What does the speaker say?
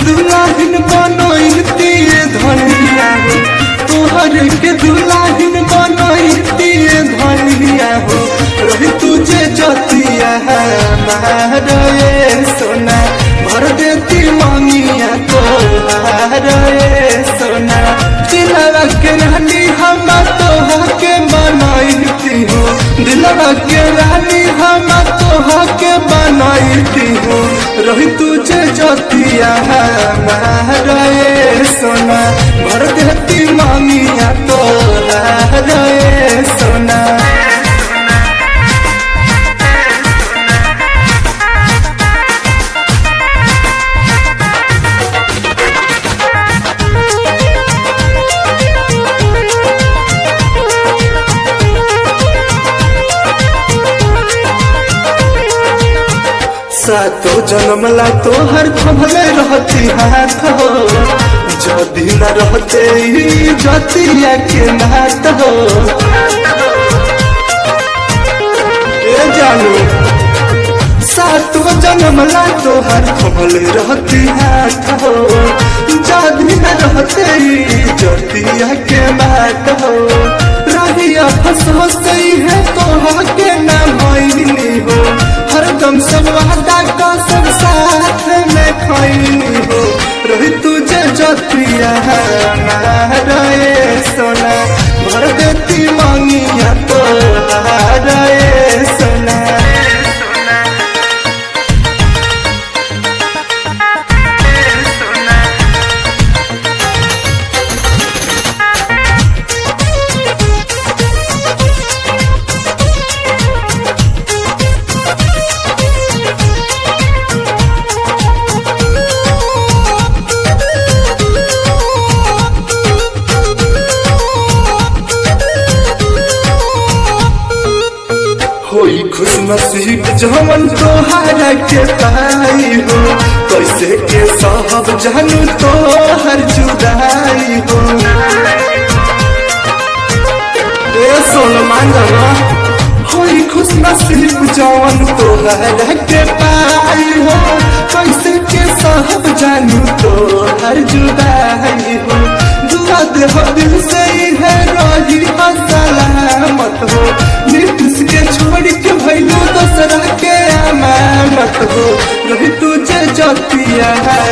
दुल्हन बनैती धनिया हो, तोहर के दुल्हन बनैती धनिया हो। रही तुझे जतिया हमारे सोना, भर देती मंगिया तोहारे सोना। दिलवा के रानी हम तोहा के बनैती हो, दिलवा के रानी हम तोहा के बनैती हो। रही तुझे जतिया हमारे सोना, भर देती मंगिया तोहारे सोना। सातो जन्मला तोहर थमले रहती हाथ हो, जदि न रहते जतिया के नात हो। ए जानू सातो जन्मला तोहर थमले रहती हाथ हो, जदि न रहते जतिया के नात हो। रहिया फंस है तोहा के ना भइनी हो, हरदम सब वादा का सब साथ में खैनी हो। रही तुझे जतिया हमारे सोना, भर देती मंगिया तोहारे सोना। होई खुश नसीब जवन तोहारा के पाई हो, कैसे के साहब जानू तोहर जुदाई हो। ए सोलमान होई खुश नसीब जवन तोहारा के पाई हो, कैसे के साहब जानू तोहर जुदाई हो। दुआ दे हो दिल से है रही सलामत हो, नीतीश के छोड़ के भैलू दूसरा के अमानत हो। रही तुझे जतिया